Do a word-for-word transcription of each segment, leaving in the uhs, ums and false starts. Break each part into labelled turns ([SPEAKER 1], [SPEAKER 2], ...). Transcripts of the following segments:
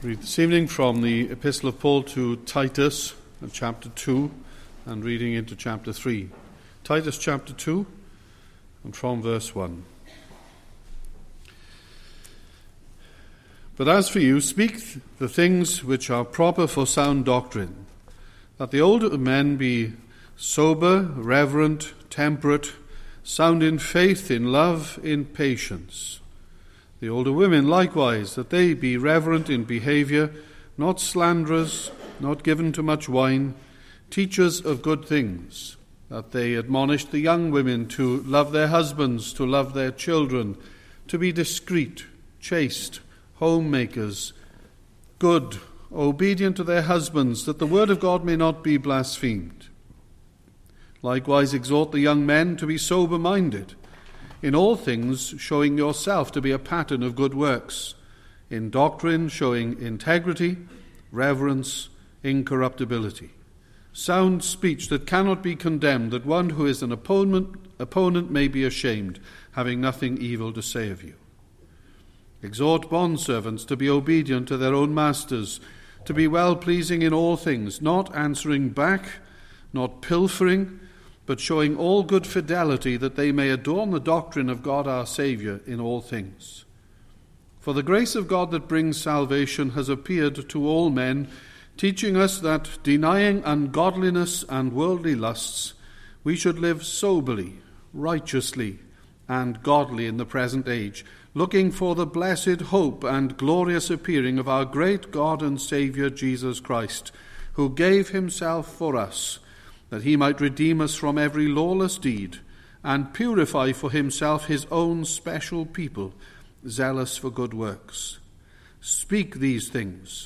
[SPEAKER 1] Read this evening from the Epistle of Paul to Titus, chapter two, and reading into chapter three. Titus chapter two, and from verse one. But as for you, speak the things which are proper for sound doctrine, that the older men be sober, reverent, temperate, sound in faith, in love, in patience. The older women likewise, that they be reverent in behavior, not slanderers, not given to much wine, teachers of good things, that they admonish the young women to love their husbands, to love their children, to be discreet, chaste, homemakers, good, obedient to their husbands, that the word of God may not be blasphemed. Likewise exhort the young men to be sober-minded, in all things showing yourself to be a pattern of good works, in doctrine showing integrity, reverence, incorruptibility, sound speech that cannot be condemned, that one who is an opponent, opponent may be ashamed, having nothing evil to say of you. Exhort bondservants to be obedient to their own masters, to be well-pleasing in all things, not answering back, not pilfering, but showing all good fidelity, that they may adorn the doctrine of God our Saviour in all things. For the grace of God that brings salvation has appeared to all men, teaching us that, denying ungodliness and worldly lusts, we should live soberly, righteously, and godly in the present age, looking for the blessed hope and glorious appearing of our great God and Saviour Jesus Christ, who gave himself for us, that he might redeem us from every lawless deed, and purify for himself his own special people, zealous for good works. Speak these things,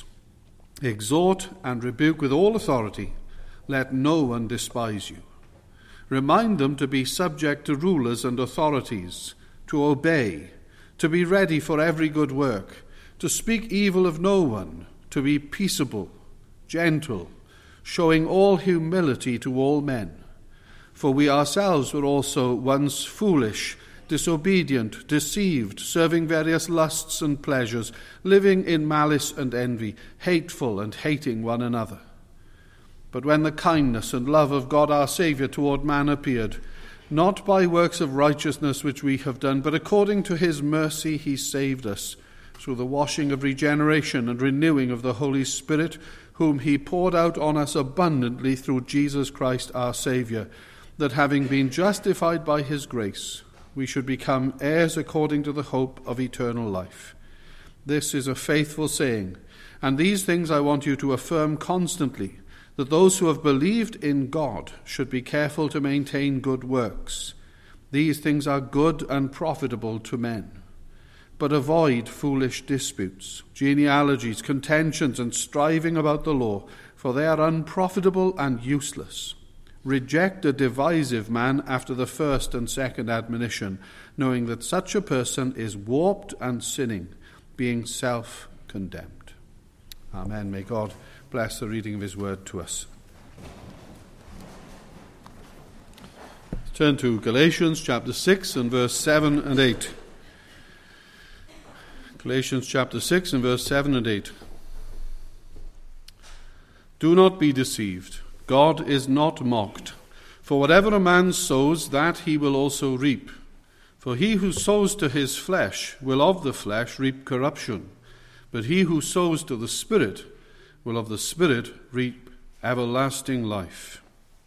[SPEAKER 1] exhort and rebuke with all authority. Let no one despise you. Remind them to be subject to rulers and authorities, to obey, to be ready for every good work, to speak evil of no one, to be peaceable, gentle, showing all humility to all men. For we ourselves were also once foolish, disobedient, deceived, serving various lusts and pleasures, living in malice and envy, hateful and hating one another. But when the kindness and love of God our Saviour toward man appeared, not by works of righteousness which we have done, but according to his mercy he saved us, through the washing of regeneration and renewing of the Holy Spirit, whom he poured out on us abundantly through Jesus Christ our Saviour, that having been justified by his grace, we should become heirs according to the hope of eternal life. This is a faithful saying, and these things I want you to affirm constantly, that those who have believed in God should be careful to maintain good works. These things are good and profitable to men. But avoid foolish disputes, genealogies, contentions, and striving about the law, for they are unprofitable and useless. Reject a divisive man after the first and second admonition, knowing that such a person is warped and sinning, being self-condemned. Amen. May God bless the reading of his word to us. Turn to Galatians chapter six and verse seven and eight. Galatians chapter six and verse seven and eight. Do not be deceived. God is not mocked. For whatever a man sows, that he will also reap. For he who sows to his flesh will of the flesh reap corruption. But he who sows to the Spirit will of the Spirit reap everlasting life.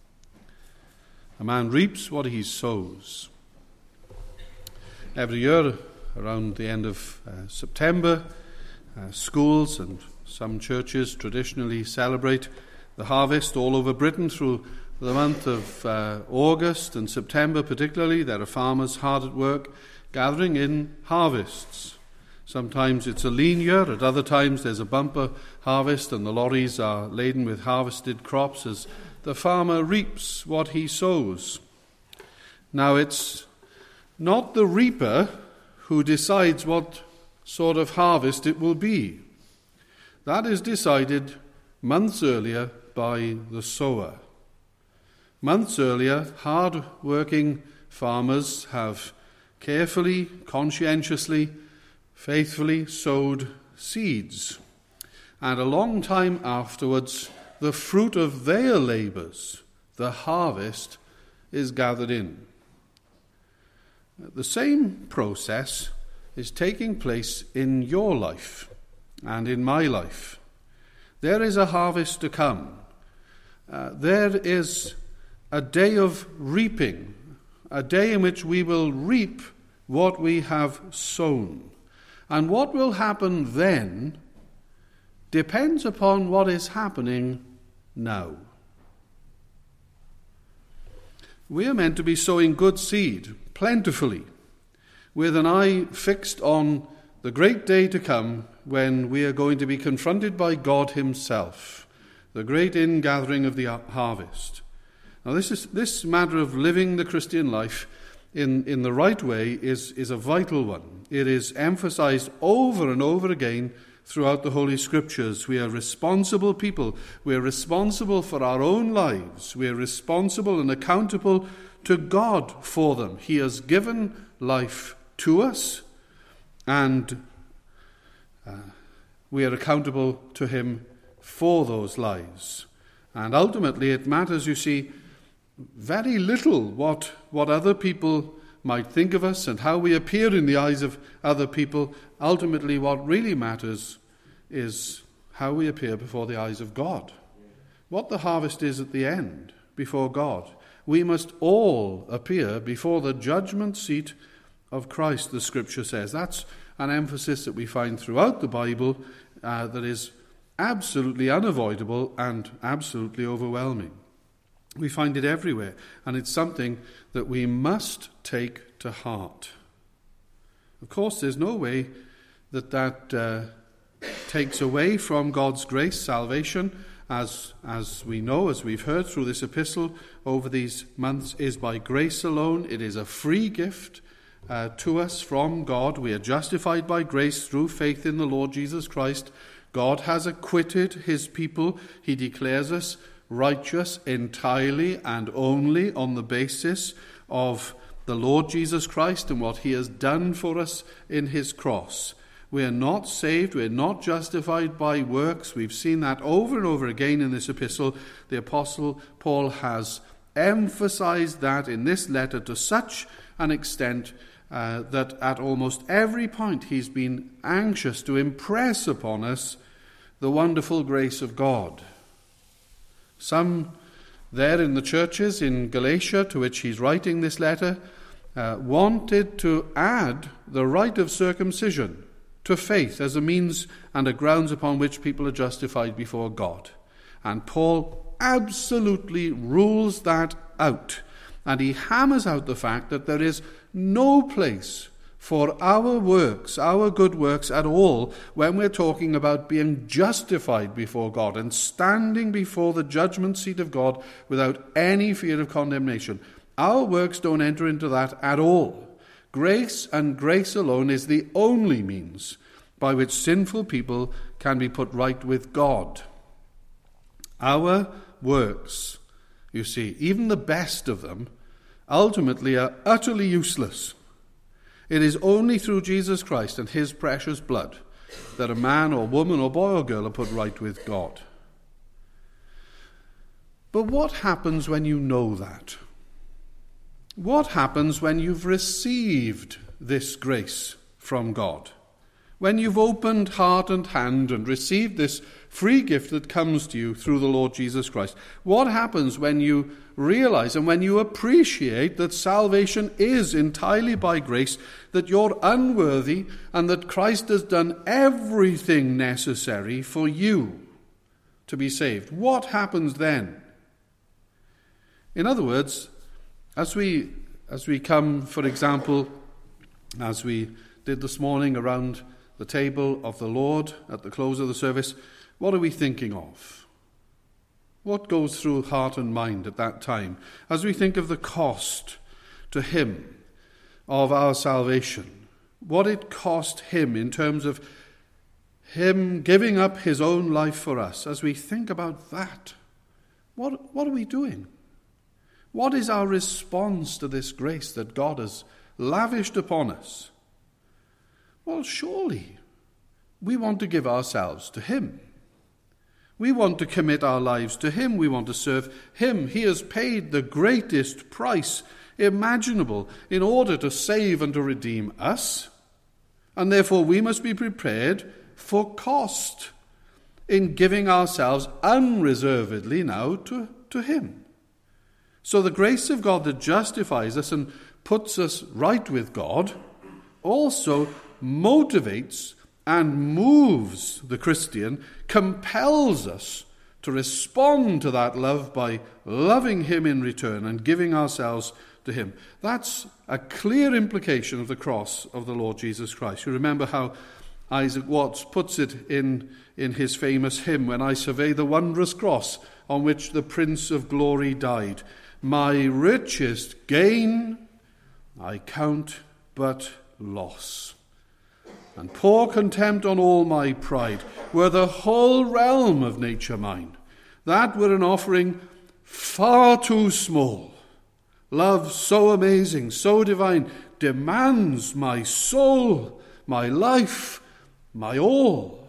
[SPEAKER 1] A man reaps what he sows. Every year, around the end of uh, September, uh, schools and some churches traditionally celebrate the harvest all over Britain through the month of uh, August and September particularly. There are farmers hard at work gathering in harvests. Sometimes it's a lean year, at other times there's a bumper harvest and the lorries are laden with harvested crops as the farmer reaps what he sows. Now it's not the reaper who decides what sort of harvest it will be. That is decided months earlier by the sower. Months earlier, hard-working farmers have carefully, conscientiously, faithfully sowed seeds. and a long time afterwards, the fruit of their labours, the harvest, is gathered in. The same process is taking place in your life and in my life. There is a harvest to come. Uh, there is a day of reaping, a day in which we will reap what we have sown. And what will happen then depends upon what is happening now. We are meant to be sowing good seed, plentifully, with an eye fixed on the great day to come when we are going to be confronted by God himself, the great ingathering of the harvest. Now this is this matter of living the Christian life in, in the right way is, is a vital one. It is emphasized over and over again throughout the Holy Scriptures. We are responsible people. We are responsible for our own lives. We are responsible and accountable to God for them. He has given life to us, and uh, we are accountable to him for those lives. And ultimately it matters, you see, very little what, what other people might think of us and how we appear in the eyes of other people. Ultimately what really matters is how we appear before the eyes of God. What the harvest is at the end before God. We must all appear before the judgment seat of Christ, the Scripture says. That's an emphasis that we find throughout the Bible uh, that is absolutely unavoidable and absolutely overwhelming. We find it everywhere, and it's something that we must take to heart. Of course, there's no way that that uh, takes away from God's grace. Salvation, as, as we know, as we've heard through this epistle over these months, is by grace alone. It is a free gift uh, to us from God. We are justified by grace through faith in the Lord Jesus Christ. God has acquitted his people. He declares us righteous entirely and only on the basis of the Lord Jesus Christ and what he has done for us in his cross. We are not saved, we are not justified by works. We've seen that over and over again in this epistle. The Apostle Paul has emphasized that in this letter to such an extent uh, that at almost every point he's been anxious to impress upon us the wonderful grace of God. Some there in the churches in Galatia, to which he's writing this letter, uh, wanted to add the rite of circumcision to faith as a means and a grounds upon which people are justified before God. And Paul absolutely rules that out. And he hammers out the fact that there is no place for our works, our good works at all, when we're talking about being justified before God and standing before the judgment seat of God without any fear of condemnation. Our works don't enter into that at all. Grace and grace alone is the only means by which sinful people can be put right with God. Our works, you see, even the best of them, ultimately are utterly useless. It is only through Jesus Christ and his precious blood that a man or woman or boy or girl are put right with God. But what happens when you know that? What happens when you've received this grace from God? When you've opened heart and hand and received this free gift that comes to you through the Lord Jesus Christ? What happens when you realize and when you appreciate that salvation is entirely by grace, that you're unworthy, and that Christ has done everything necessary for you to be saved? What happens then? In other words, as we as we come, for example, as we did this morning around the table of the Lord at the close of the service, what are we thinking of? What goes through heart and mind at that time as we think of the cost to him of our salvation? What it cost him in terms of him giving up his own life for us. As we think about that, what, what are we doing? What is our response to this grace that God has lavished upon us? Well, surely we want to give ourselves to him. We want to commit our lives to him. We want to serve him. He has paid the greatest price imaginable in order to save and to redeem us. And therefore we must be prepared for cost in giving ourselves unreservedly now to, to him. So the grace of God that justifies us and puts us right with God also motivates and moves the Christian, compels us to respond to that love by loving him in return and giving ourselves to him. That's a clear implication of the cross of the Lord Jesus Christ. You remember how Isaac Watts puts it in, in his famous hymn, "When I survey the wondrous cross on which the Prince of Glory died, my richest gain I count but loss, and pour contempt on all my pride. Were the whole realm of nature mine, that were an offering far too small. Love so amazing, so divine, demands my soul, my life, my all."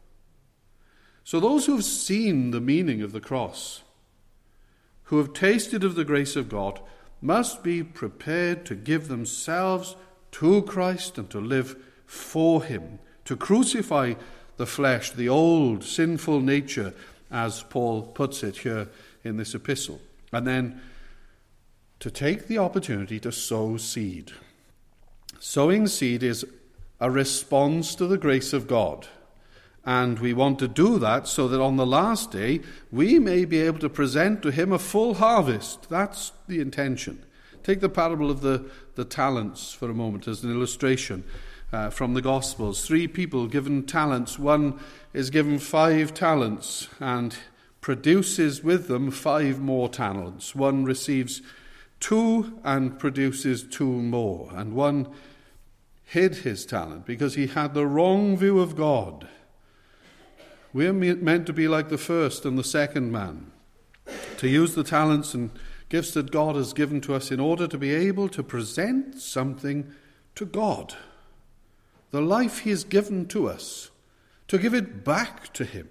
[SPEAKER 1] So those who have seen the meaning of the cross, who have tasted of the grace of God, must be prepared to give themselves to Christ and to live for him, to crucify the flesh, the old sinful nature, as Paul puts it here in this epistle, and then to take the opportunity to sow seed. Sowing seed is a response to the grace of God, and we want to do that so that on the last day we may be able to present to him a full harvest. That's the intention. Take the parable of the, the talents for a moment as an illustration. Uh, from the Gospels, three people given talents. One is given five talents and produces with them five more talents. One receives two and produces two more. And one hid his talent because he had the wrong view of God. We're meant to be like the first and the second man, to use the talents and gifts that God has given to us in order to be able to present something to God. The life he has given to us, to give it back to him.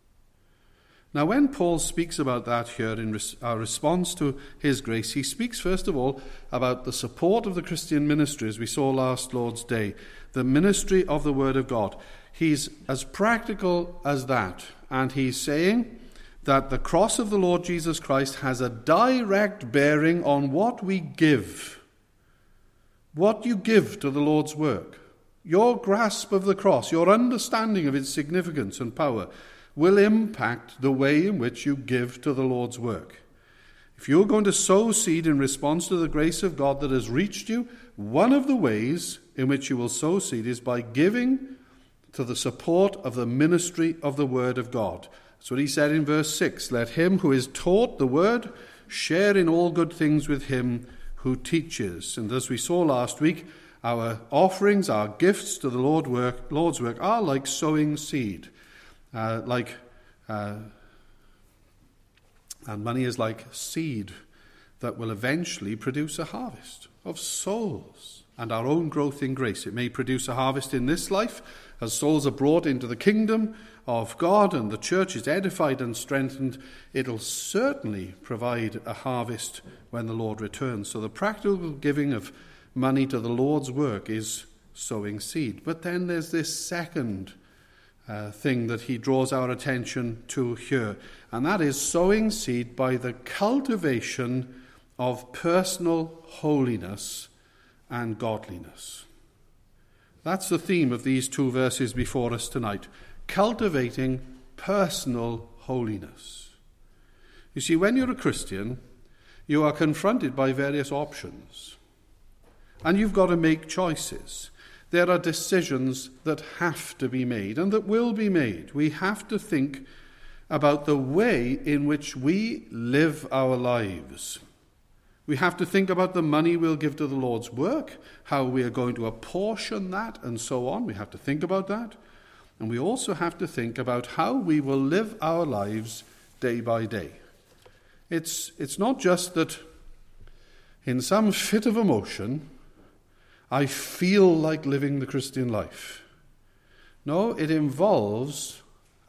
[SPEAKER 1] Now, when Paul speaks about that here in res- our response to his grace, he speaks first of all about the support of the Christian ministry, as we saw last Lord's Day, the ministry of the Word of God. He's as practical as that, and he's saying that the cross of the Lord Jesus Christ has a direct bearing on what we give, what you give to the Lord's work. Your grasp of the cross, your understanding of its significance and power will impact the way in which you give to the Lord's work. If you're going to sow seed in response to the grace of God that has reached you, one of the ways in which you will sow seed is by giving to the support of the ministry of the Word of God. That's what he said in verse six. "Let him who is taught the Word share in all good things with him who teaches." And as we saw last week, our offerings, our gifts to the Lord work, Lord's work are like sowing seed. Uh, like, uh, and money is like seed that will eventually produce a harvest of souls and our own growth in grace. It may produce a harvest in this life as souls are brought into the kingdom of God and the church is edified and strengthened. It'll certainly provide a harvest when the Lord returns. So the practical giving of money to the Lord's work is sowing seed. But then there's this second uh, thing that he draws our attention to here, and that is sowing seed by the cultivation of personal holiness and godliness. That's the theme of these two verses before us tonight, cultivating personal holiness. You see, when you're a Christian, you are confronted by various options. And you've got to make choices. There are decisions that have to be made and that will be made. We have to think about the way in which we live our lives. We have to think about the money we'll give to the Lord's work, how we are going to apportion that, and so on. We have to think about that. And we also have to think about how we will live our lives day by day. It's, it's not just that in some fit of emotion, I feel like living the Christian life. No, it involves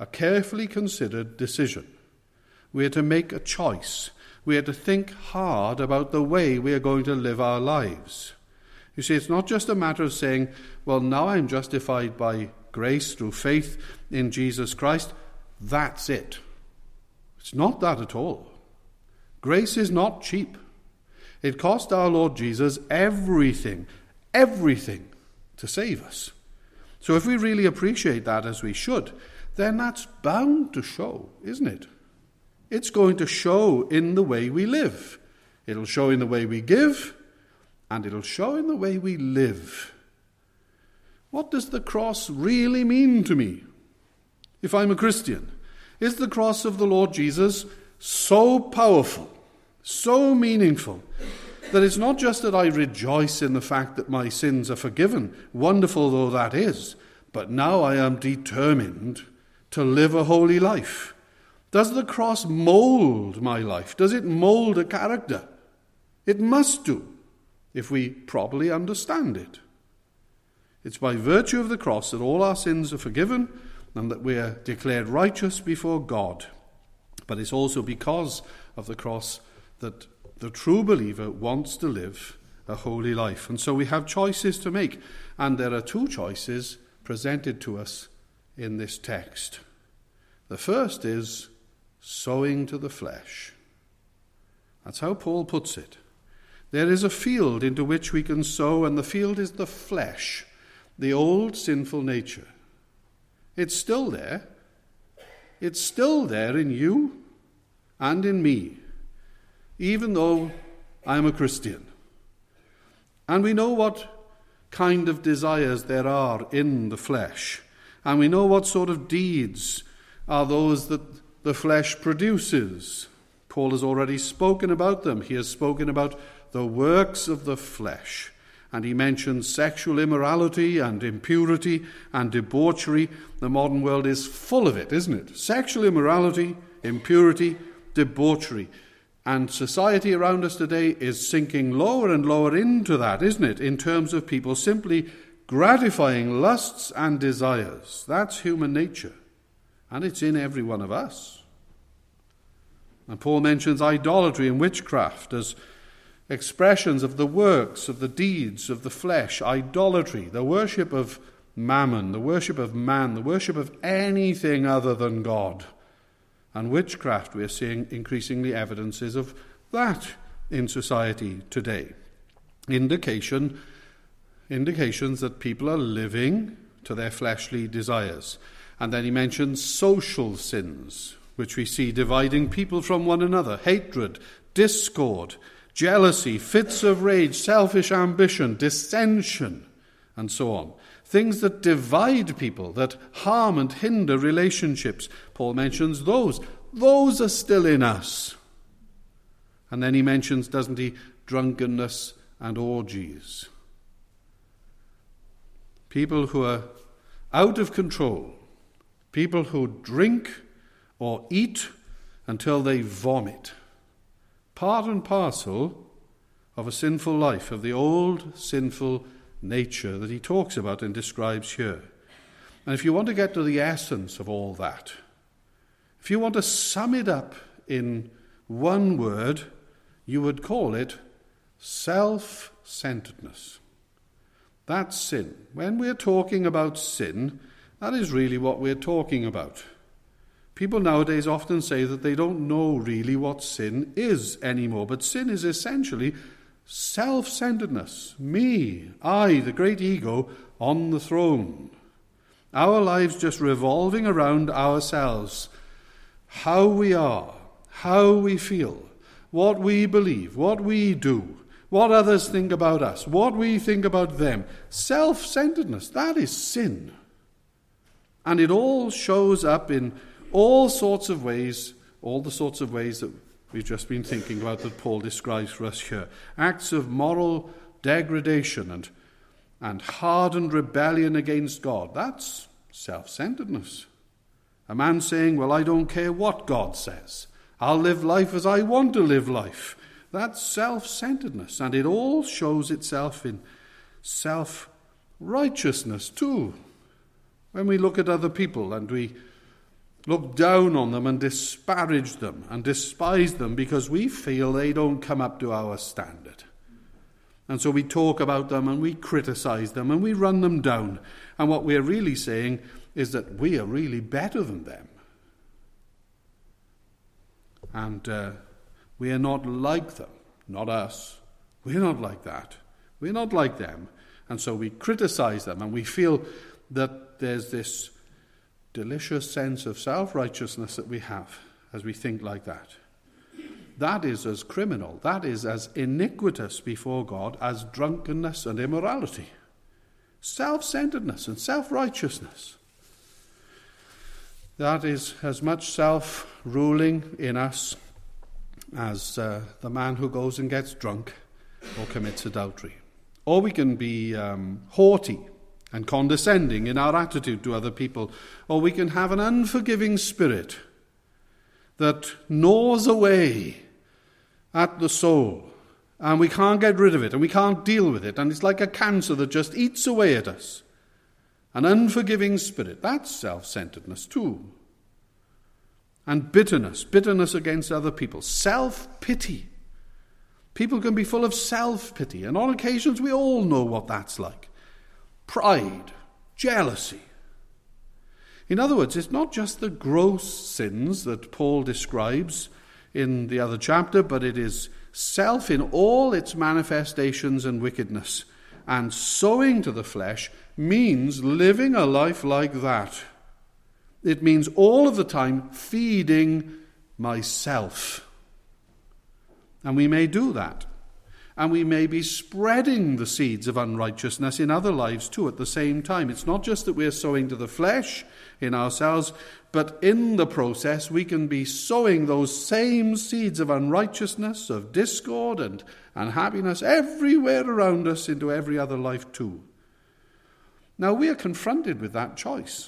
[SPEAKER 1] a carefully considered decision. We are to make a choice. We are to think hard about the way we are going to live our lives. You see, it's not just a matter of saying, well, now I'm justified by grace through faith in Jesus Christ. That's it. It's not that at all. Grace is not cheap. It cost our Lord Jesus everything, everything to save us. So if we really appreciate that as we should, then that's bound to show, isn't it? It's going to show in the way we live. It'll show in the way we give, and it'll show in the way we live. What does the cross really mean to me? If I'm a Christian, is the cross of the Lord Jesus so powerful, so meaningful, that it's not just that I rejoice in the fact that my sins are forgiven, wonderful though that is, but now I am determined to live a holy life? Does the cross mold my life? Does it mold a character? It must do, if we properly understand it. It's by virtue of the cross that all our sins are forgiven and that we are declared righteous before God. But it's also because of the cross that the true believer wants to live a holy life. And so we have choices to make. And there are two choices presented to us in this text. The first is sowing to the flesh. That's how Paul puts it. There is a field into which we can sow, and the field is the flesh, the old sinful nature. It's still there. It's still there in you and in me, even though I'm a Christian. And we know what kind of desires there are in the flesh, and we know what sort of deeds are those that the flesh produces. Paul has already spoken about them. He has spoken about the works of the flesh. And he mentions sexual immorality and impurity and debauchery. The modern world is full of it, isn't it? Sexual immorality, impurity, debauchery. And society around us today is sinking lower and lower into that, isn't it? In terms of people simply gratifying lusts and desires. That's human nature. And it's in every one of us. And Paul mentions idolatry and witchcraft as expressions of the works, of the deeds of the flesh. Idolatry, the worship of mammon, the worship of man, the worship of anything other than God. And witchcraft, we are seeing increasingly evidences of that in society today. Indication, indications that people are living to their fleshly desires. And then he mentions social sins, which we see dividing people from one another. Hatred, discord, jealousy, fits of rage, selfish ambition, dissension, and so on. Things that divide people, that harm and hinder relationships. Paul mentions those. Those are still in us. And then he mentions, doesn't he, drunkenness and orgies. People who are out of control. People who drink or eat until they vomit. Part and parcel of a sinful life, of the old sinful nature that he talks about and describes here. And if you want to get to the essence of all that, if you want to sum it up in one word, you would call it self-centeredness. That's sin. When we're talking about sin, that is really what we're talking about. People nowadays often say that they don't know really what sin is anymore, but sin is essentially self-centeredness. Me, I, the great ego, on the throne. Our lives just revolving around ourselves. How we are, how we feel, what we believe, what we do, what others think about us, what we think about them. Self-centeredness, that is sin. And it all shows up in all sorts of ways, all the sorts of ways that we've just been thinking about that Paul describes for us here. Acts of moral degradation and, and hardened rebellion against God. That's self-centeredness. A man saying, well, I don't care what God says. I'll live life as I want to live life. That's self-centeredness. And it all shows itself in self-righteousness too. When we look at other people and we look down on them and disparage them and despise them because we feel they don't come up to our standard. And so we talk about them and we criticize them and we run them down. And what we're really saying is that we are really better than them. And uh, we are not like them. Not us. We're not like that. We're not like them. And so we criticize them and we feel that there's this delicious sense of self-righteousness that we have as we think like that. That is as criminal, that is as iniquitous before God as drunkenness and immorality. Self-centeredness and self-righteousness. That is as much self-ruling in us as uh, the man who goes and gets drunk or commits adultery. Or we can be um, haughty and condescending in our attitude to other people. Or we can have an unforgiving spirit that gnaws away at the soul, and we can't get rid of it, and we can't deal with it, and it's like a cancer that just eats away at us. An unforgiving spirit, that's self-centeredness too. And bitterness, bitterness against other people, self-pity. People can be full of self-pity, and on occasions we all know what that's like. Pride, jealousy. In other words, it's not just the gross sins that Paul describes in the other chapter, but it is self in all its manifestations and wickedness. And sowing to the flesh means living a life like that. It means all of the time feeding myself. And we may do that. And we may be spreading the seeds of unrighteousness in other lives too at the same time. It's not just that we're sowing to the flesh in ourselves, but in the process we can be sowing those same seeds of unrighteousness, of discord and unhappiness everywhere around us into every other life too. Now we are confronted with that choice.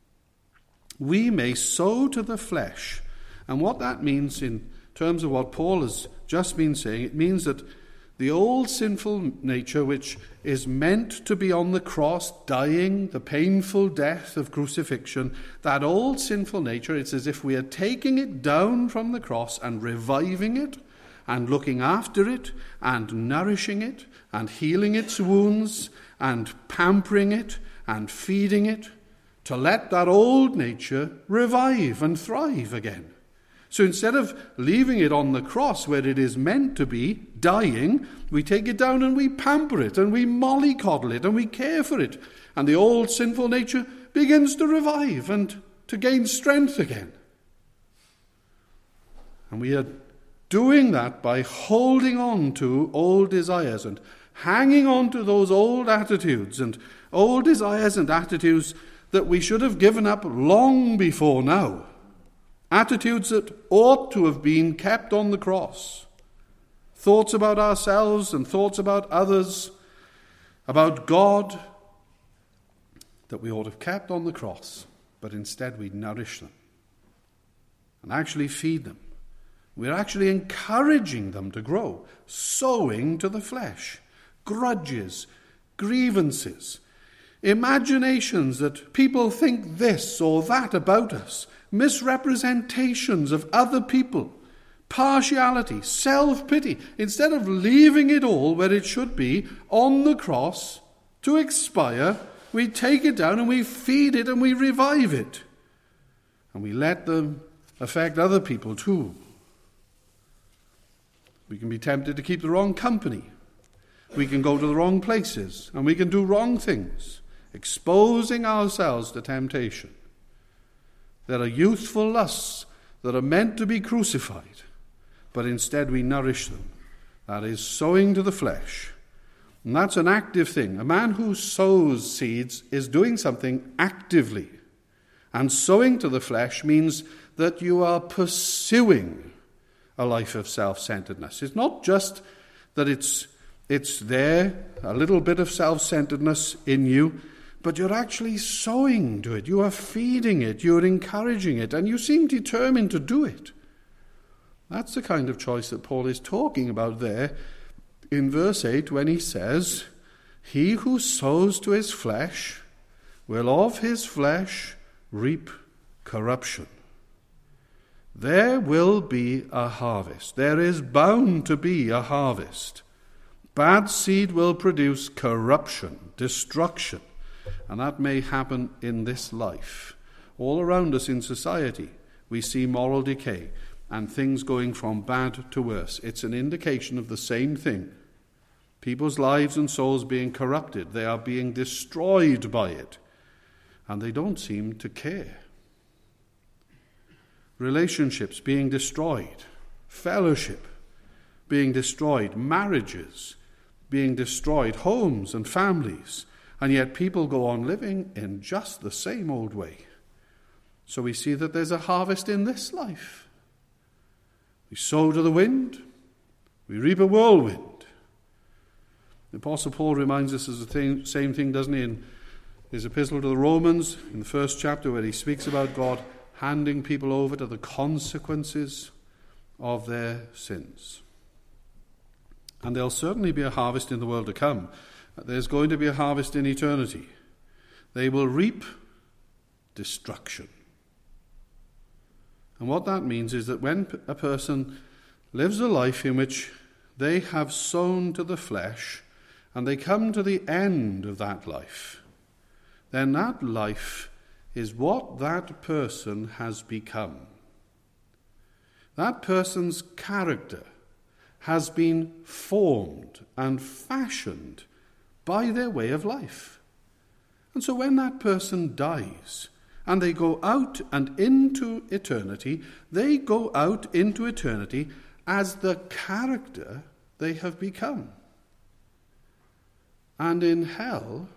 [SPEAKER 1] We may sow to the flesh. And what that means in terms of what Paul has just been saying, it means that the old sinful nature, which is meant to be on the cross, dying the painful death of crucifixion, that old sinful nature, it's as if we are taking it down from the cross and reviving it and looking after it and nourishing it and healing its wounds and pampering it and feeding it to let that old nature revive and thrive again. So instead of leaving it on the cross where it is meant to be, dying, we take it down and we pamper it and we mollycoddle it and we care for it. And the old sinful nature begins to revive and to gain strength again. And we are doing that by holding on to old desires and hanging on to those old attitudes and old desires and attitudes that we should have given up long before now. Attitudes that ought to have been kept on the cross. Thoughts about ourselves and thoughts about others, about God, that we ought to have kept on the cross, but instead we nourish them and actually feed them. We're actually encouraging them to grow, sowing to the flesh, grudges, grievances, imaginations that people think this or that about us, misrepresentations of other people, partiality, self-pity. Instead of leaving it all where it should be, on the cross, to expire, we take it down and we feed it and we revive it. And we let them affect other people too. We can be tempted to keep the wrong company. We can go to the wrong places and we can do wrong things, exposing ourselves to temptation. There are youthful lusts that are meant to be crucified, but instead we nourish them. That is sowing to the flesh. And that's an active thing. A man who sows seeds is doing something actively. And sowing to the flesh means that you are pursuing a life of self-centeredness. It's not just that it's, it's there, a little bit of self-centeredness in you, but you're actually sowing to it. You are feeding it. You're encouraging it. And you seem determined to do it. That's the kind of choice that Paul is talking about there in verse eight when he says, "He who sows to his flesh will of his flesh reap corruption." there will be a harvest. There is bound to be a harvest. Bad seed will produce corruption, destruction, and that may happen in this life. All around us in society, we see moral decay and things going from bad to worse. It's an indication of the same thing. People's lives and souls being corrupted. They are being destroyed by it. And they don't seem to care. Relationships being destroyed. Fellowship being destroyed. Marriages being destroyed. Homes and families. And yet people go on living in just the same old way. So we see that there's a harvest in this life. We sow to the wind, we reap a whirlwind. The Apostle Paul reminds us of the thing, same thing, doesn't he, in his epistle to the Romans, in the first chapter, where he speaks about God handing people over to the consequences of their sins. And there'll certainly be a harvest in the world to come. There's going to be a harvest in eternity. They will reap destruction. And what that means is that when a person lives a life in which they have sown to the flesh and they come to the end of that life, then that life is what that person has become. That person's character has been formed and fashioned by their way of life. And so when that person dies, and they go out and into eternity, they go out into eternity as the character they have become. And in hell,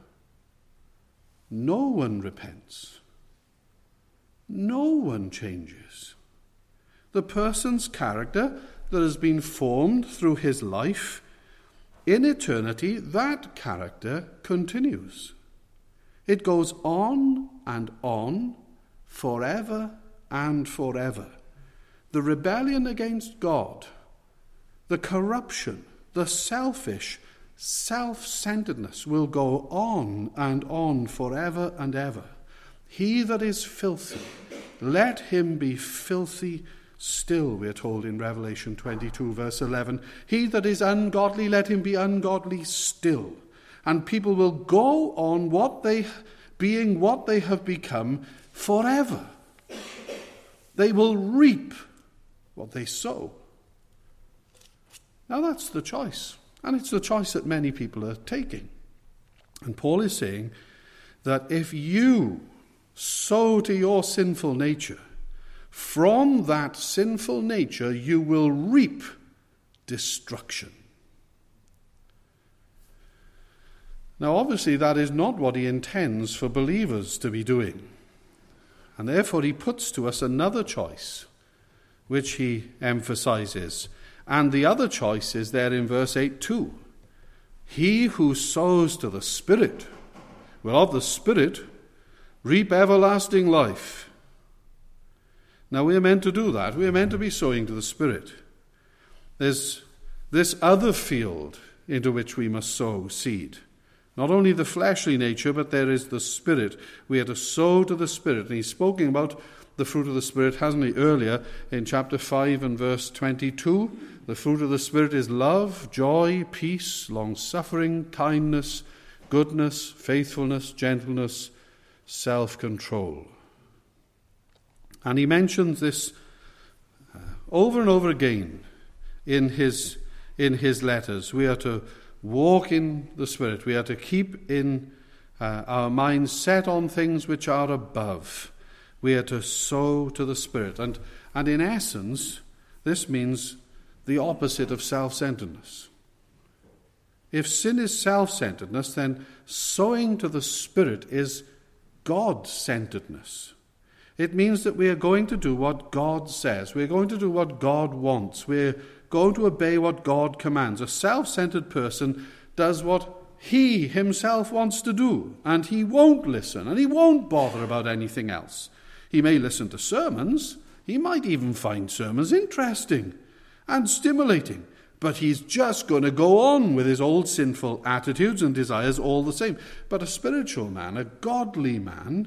[SPEAKER 1] no one repents. No one changes. The person's character that has been formed through his life, in eternity, that character continues. It goes on and on, forever and forever. The rebellion against God, the corruption, the selfish, self-centeredness will go on and on forever and ever. He that is filthy, let him be filthy still, we are told in Revelation twenty-two, verse eleven. He that is ungodly, let him be ungodly still. And people will go on what they, being what they have become forever. They will reap what they sow. Now that's the choice. And it's the choice that many people are taking. And Paul is saying that if you sow to your sinful nature, from that sinful nature you will reap destruction. Now, obviously, that is not what he intends for believers to be doing. And therefore, he puts to us another choice, which he emphasizes. And the other choice is there in verse eight too. He who sows to the Spirit will of the Spirit reap everlasting life. Now, we are meant to do that. We are meant to be sowing to the Spirit. There's this other field into which we must sow seed. Not only the fleshly nature, but there is the Spirit. We are to sow to the Spirit. And he's spoken about the fruit of the Spirit, hasn't he, earlier in chapter five and verse twenty-two. The fruit of the Spirit is love, joy, peace, long-suffering, kindness, goodness, faithfulness, gentleness, self-control. And he mentions this uh, over and over again in his, in his letters. We are to walk in the Spirit. We are to keep in uh, our minds set on things which are above. We are to sow to the Spirit. And, and in essence, this means the opposite of self-centeredness. If sin is self-centeredness, then sowing to the Spirit is God-centeredness. It means that we are going to do what God says. We're going to do what God wants. We're going to obey what God commands. A self-centered person does what he himself wants to do, and he won't listen, and he won't bother about anything else. He may listen to sermons. He might even find sermons interesting and stimulating, but he's just going to go on with his old sinful attitudes and desires all the same. But a spiritual man, a godly man,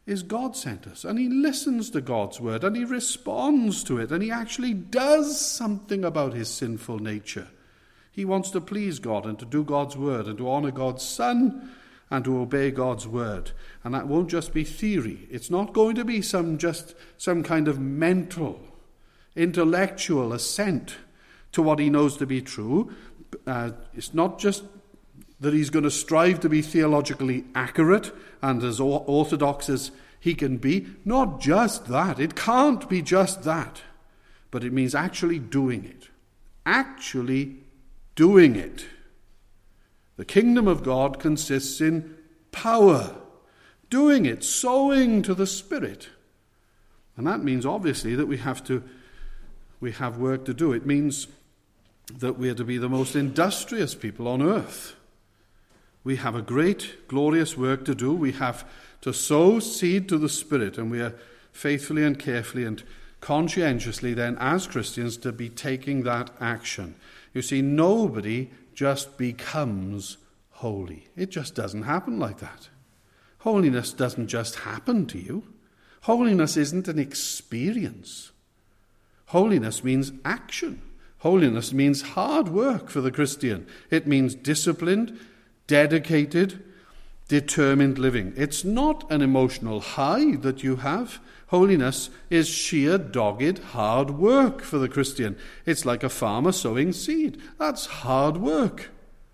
[SPEAKER 1] is God sent us, and he listens to God's word, and he responds to it, and he actually does something about his sinful nature. He wants to please God and to do God's word and to honor God's Son and to obey God's word. And that won't just be theory. It's not going to be some just some kind of mental, intellectual assent to what he knows to be true. Uh, it's not just that he's going to strive to be theologically accurate and as orthodox as he can be. Not just that. It can't be just that. But it means actually doing it. Actually doing it. The kingdom of God consists in power. Doing it. Sowing to the Spirit. And that means obviously that we have to, we have work to do. It means that we are to be the most industrious people on earth. We have a great, glorious work to do. We have to sow seed to the Spirit, and we are faithfully and carefully and conscientiously then, as Christians, to be taking that action. You see, nobody just becomes holy. It just doesn't happen like that. Holiness doesn't just happen to you. Holiness isn't an experience. Holiness means action. Holiness means hard work for the Christian. It means disciplined, dedicated, determined living. It's not an emotional high that you have. Holiness is sheer, dogged, hard work for the Christian. It's like a farmer sowing seed. That's hard work.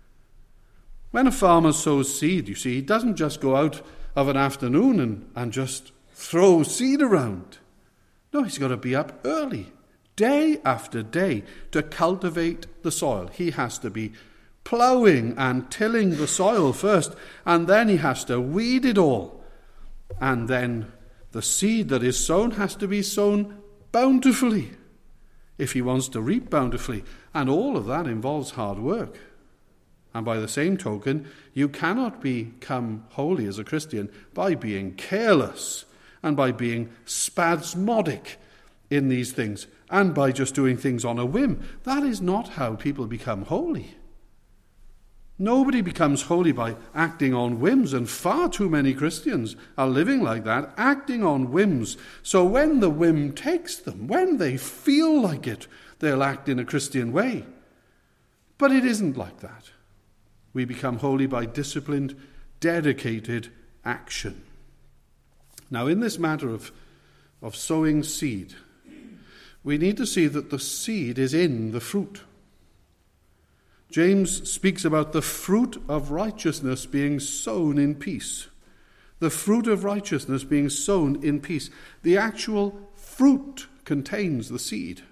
[SPEAKER 1] When a farmer sows seed, you see, he doesn't just go out of an afternoon and, and just throw seed around. No, he's got to be up early, day after day, to cultivate the soil. He has to be ploughing and tilling the soil first, and then he has to weed it all. And then the seed that is sown has to be sown bountifully if he wants to reap bountifully. And all of that involves hard work. And by the same token, you cannot become holy as a Christian by being careless and by being spasmodic in these things and by just doing things on a whim. That is not how people become holy. Nobody becomes holy by acting on whims, and far too many Christians are living like that, acting on whims. So when the whim takes them, when they feel like it, they'll act in a Christian way. But it isn't like that. We become holy by disciplined, dedicated action. Now, in this matter of, of sowing seed, we need to see that the seed is in the fruit. James speaks about the fruit of righteousness being sown in peace. The fruit of righteousness being sown in peace. The actual fruit contains the seed.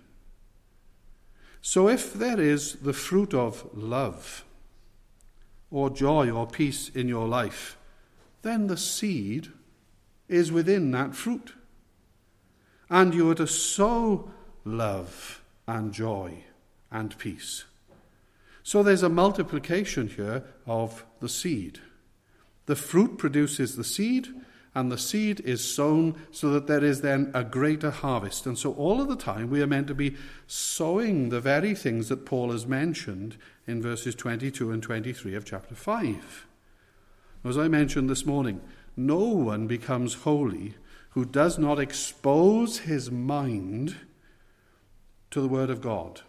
[SPEAKER 1] So if there is the fruit of love or joy or peace in your life, then the seed is within that fruit. And you are to sow love and joy and peace. So there's a multiplication here of the seed. The fruit produces the seed, and the seed is sown so that there is then a greater harvest. And so all of the time we are meant to be sowing the very things that Paul has mentioned in verses twenty-two and twenty-three of chapter five. As I mentioned this morning, no one becomes holy who does not expose his mind to the Word of God.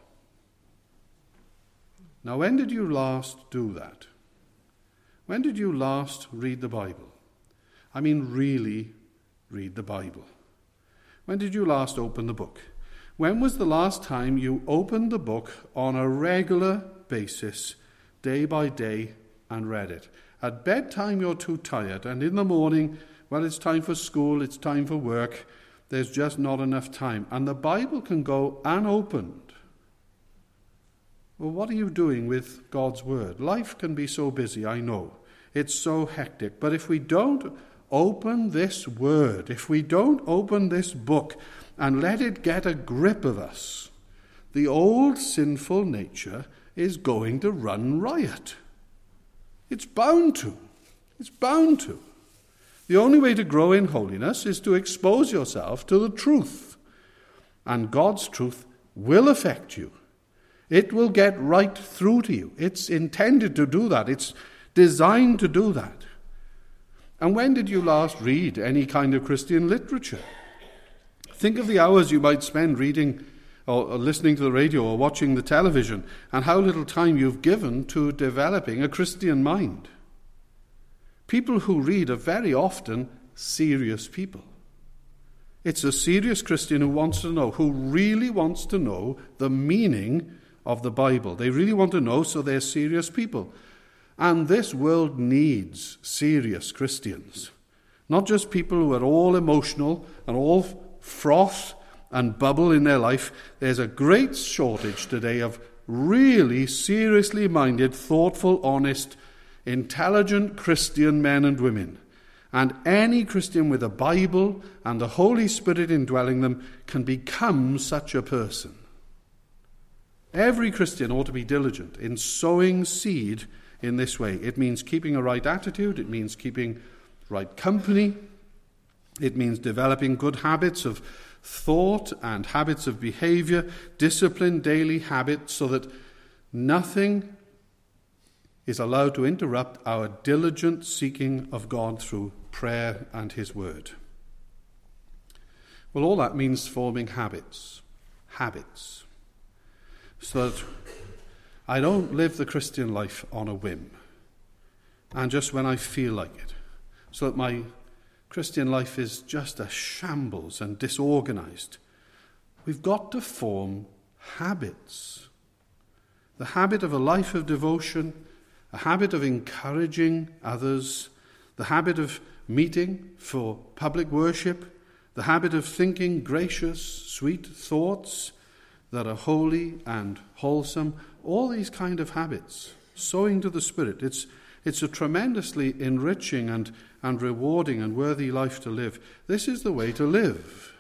[SPEAKER 1] Now, when did you last do that? When did you last read the Bible? I mean, really read the Bible. When did you last open the book? When was the last time you opened the book on a regular basis, day by day, and read it? At bedtime, you're too tired, and in the morning, well, it's time for school, it's time for work. There's just not enough time, and the Bible can go unopened. Well, what are you doing with God's Word? Life can be so busy, I know. It's so hectic. But if we don't open this Word, if we don't open this book and let it get a grip of us, the old sinful nature is going to run riot. It's bound to. It's bound to. The only way to grow in holiness is to expose yourself to the truth. And God's truth will affect you. It will get right through to you. It's intended to do that. It's designed to do that. And when did you last read any kind of Christian literature? Think of the hours you might spend reading or, or listening to the radio or watching the television, and how little time you've given to developing a Christian mind. People who read are very often serious people. It's a serious Christian who wants to know, who really wants to know the meaning of the Bible. They really want to know, so they're serious people. And this world needs serious Christians. Not just people who are all emotional and all froth and bubble in their life. There's a great shortage today of really seriously minded, thoughtful, honest, intelligent Christian men and women. And any Christian with a Bible and the Holy Spirit indwelling them can become such a person. Every Christian ought to be diligent in sowing seed in this way. It means keeping a right attitude. It means keeping right company. It means developing good habits of thought and habits of behavior, disciplined daily habits, so that nothing is allowed to interrupt our diligent seeking of God through prayer and his word. Well, all that means forming habits. Habits. So that I don't live the Christian life on a whim and just when I feel like it. So that my Christian life is just a shambles and disorganized. We've got to form habits. The habit of a life of devotion, a habit of encouraging others, the habit of meeting for public worship, the habit of thinking gracious, sweet thoughts that are holy and wholesome, all these kind of habits, sowing to the Spirit. It's, it's a tremendously enriching and, and rewarding and worthy life to live. This is the way to live.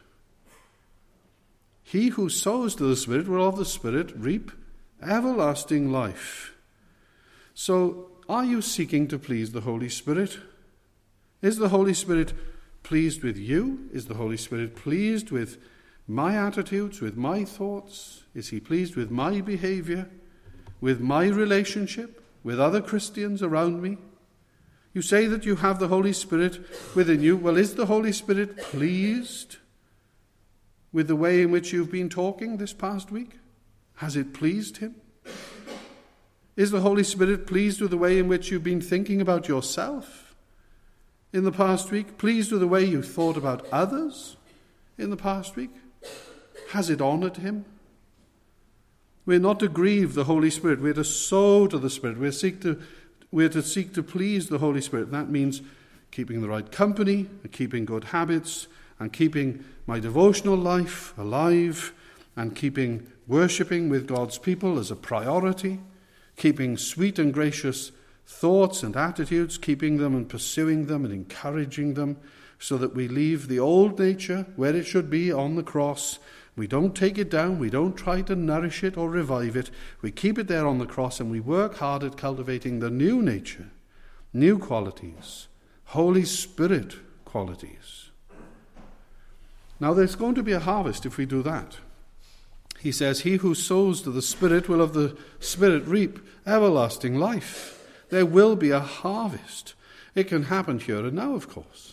[SPEAKER 1] He who sows to the Spirit will of the Spirit reap everlasting life. So, are you seeking to please the Holy Spirit? Is the Holy Spirit pleased with you? Is the Holy Spirit pleased with my attitudes, with my thoughts? Is he pleased with my behavior, with my relationship, with other Christians around me? You say that you have the Holy Spirit within you. Well, is the Holy Spirit pleased with the way in which you've been talking this past week? Has it pleased him? Is the Holy Spirit pleased with the way in which you've been thinking about yourself in the past week? Pleased with the way you thought about others in the past week? Has it honored him? We're not to grieve the Holy Spirit. We're to sow to the Spirit. We're, seek to, we're to seek to please the Holy Spirit. That means keeping the right company, keeping good habits, and keeping my devotional life alive, and keeping worshipping with God's people as a priority, keeping sweet and gracious thoughts and attitudes, keeping them and pursuing them and encouraging them, so that we leave the old nature where it should be on the cross. We don't take it down, we don't try to nourish it or revive it. We keep it there on the cross, and we work hard at cultivating the new nature, new qualities, Holy Spirit qualities. Now there's going to be a harvest if we do that. He says, he who sows to the Spirit will of the Spirit reap everlasting life. There will be a harvest. It can happen here and now, of course.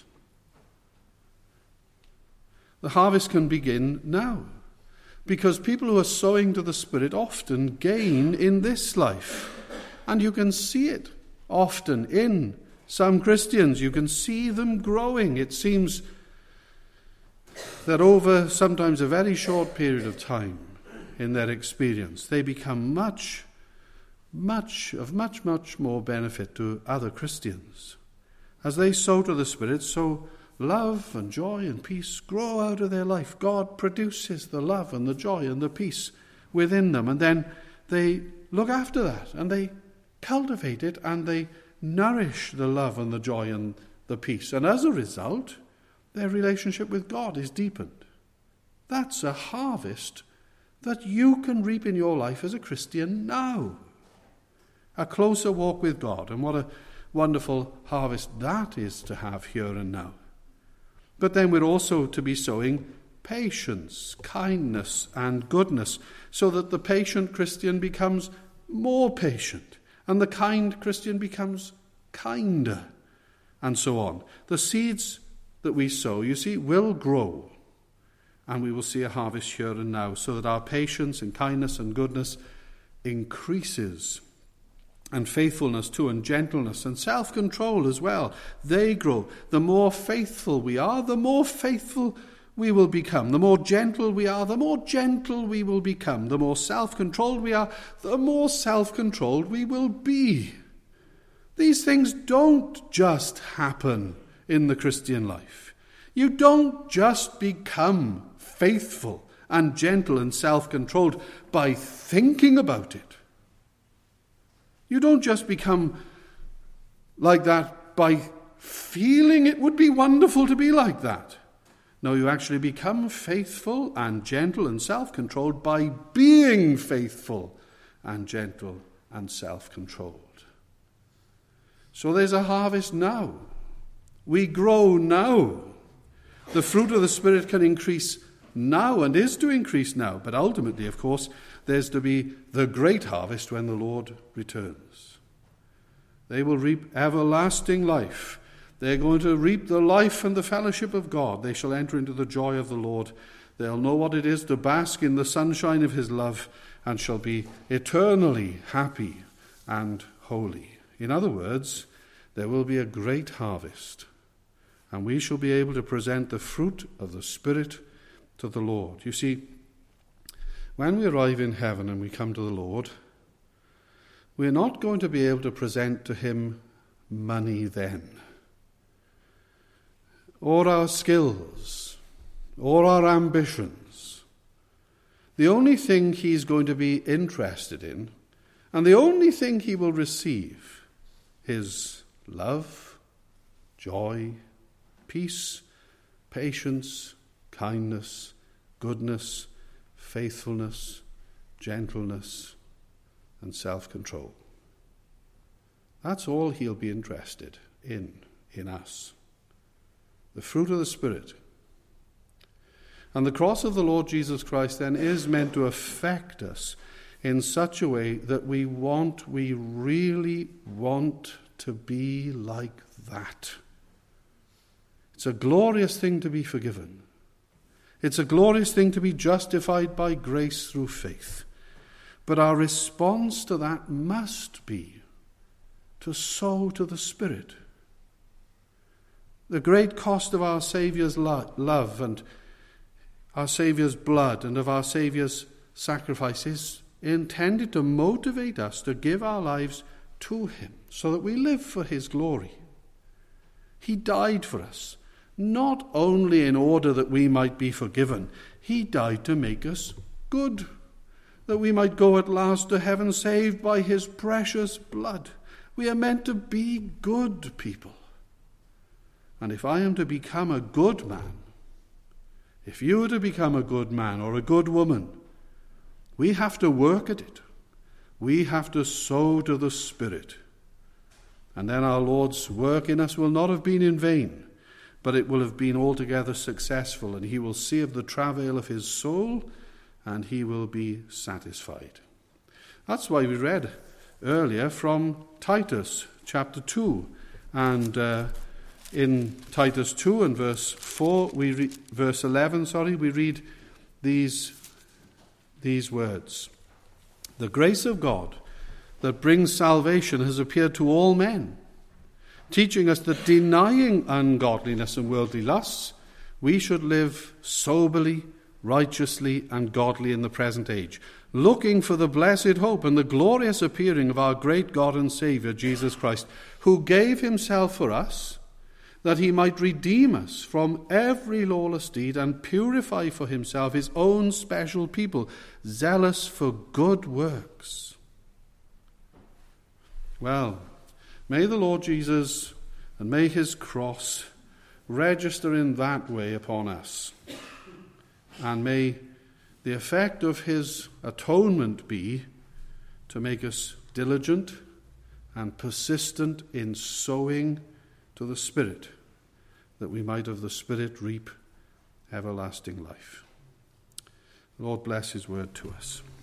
[SPEAKER 1] The harvest can begin now, because people who are sowing to the Spirit often gain in this life. And you can see it often in some Christians. You can see them growing. It seems that over sometimes a very short period of time in their experience, they become much, much, of much, much more benefit to other Christians. As they sow to the Spirit, so love and joy and peace grow out of their life. God produces the love and the joy and the peace within them, and then they look after that, and they cultivate it, and they nourish the love and the joy and the peace. And as a result, their relationship with God is deepened. That's a harvest that you can reap in your life as a Christian now. A closer walk with God, and what a wonderful harvest that is to have here and now. But then we're also to be sowing patience, kindness, and goodness, so that the patient Christian becomes more patient, and the kind Christian becomes kinder, and so on. The seeds that we sow, you see, will grow, and we will see a harvest here and now, so that our patience and kindness and goodness increases, and faithfulness too, and gentleness and self-control as well. They grow. The more faithful we are, the more faithful we will become. The more gentle we are, the more gentle we will become. The more self-controlled we are, the more self-controlled we will be. These things don't just happen in the Christian life. You don't just become faithful and gentle and self-controlled by thinking about it. You don't just become like that by feeling it would be wonderful to be like that. No, you actually become faithful and gentle and self-controlled by being faithful and gentle and self-controlled. So there's a harvest now. We grow now. The fruit of the Spirit can increase now and is to increase now. But ultimately, of course, there's to be the great harvest when the Lord returns. They will reap everlasting life. They're going to reap the life and the fellowship of God. They shall enter into the joy of the Lord. They'll know what it is to bask in the sunshine of his love and shall be eternally happy and holy. In other words, there will be a great harvest, and we shall be able to present the fruit of the Spirit to the Lord. You see, when we arrive in heaven and we come to the Lord, we're not going to be able to present to him money then, or our skills, or our ambitions. The only thing he's going to be interested in, and the only thing he will receive, is love, joy, peace, patience, kindness, goodness, faithfulness, gentleness, and self-control. That's all he'll be interested in, in us. The fruit of the Spirit. And the cross of the Lord Jesus Christ then is meant to affect us in such a way that we want, we really want to be like that. It's a glorious thing to be forgiven. It's a glorious thing to be justified by grace through faith. But our response to that must be to sow to the Spirit. The great cost of our Saviour's lo- love and our Saviour's blood and of our Saviour's sacrifice is intended to motivate us to give our lives to him so that we live for his glory. He died for us, not only in order that we might be forgiven. He died to make us good, that we might go at last to heaven saved by his precious blood. We are meant to be good people. And if I am to become a good man, if you are to become a good man or a good woman, we have to work at it. We have to sow to the Spirit. And then our Lord's work in us will not have been in vain, but it will have been altogether successful, and he will see of the travail of his soul, and he will be satisfied. That's why we read earlier from Titus chapter two, and uh, in Titus two and verse four, we re- verse eleven, sorry, we read these these words. The grace of God that brings salvation has appeared to all men, teaching us that denying ungodliness and worldly lusts, we should live soberly, righteously, and godly in the present age, looking for the blessed hope and the glorious appearing of our great God and Saviour, Jesus Christ, who gave himself for us, that he might redeem us from every lawless deed and purify for himself his own special people, zealous for good works. Well, may the Lord Jesus and may his cross register in that way upon us. And may the effect of his atonement be to make us diligent and persistent in sowing to the Spirit, that we might of the Spirit reap everlasting life. The Lord bless his word to us.